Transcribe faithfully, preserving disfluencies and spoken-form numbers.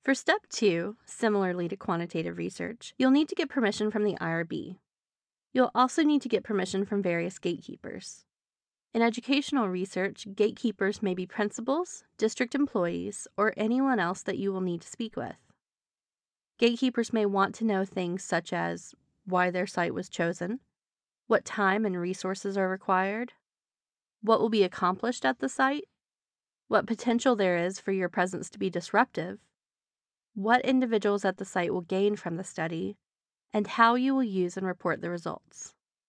For step two, similarly to quantitative research, you'll need to get permission from the I R B. You'll also need to get permission from various gatekeepers. In educational research, gatekeepers may be principals, district employees, or anyone else that you will need to speak with. Gatekeepers may want to know things such as why their site was chosen, what time and resources are required, what will be accomplished at the site, what potential there is for your presence to be disruptive, what individuals at the site will gain from the study, and how you will use and report the results.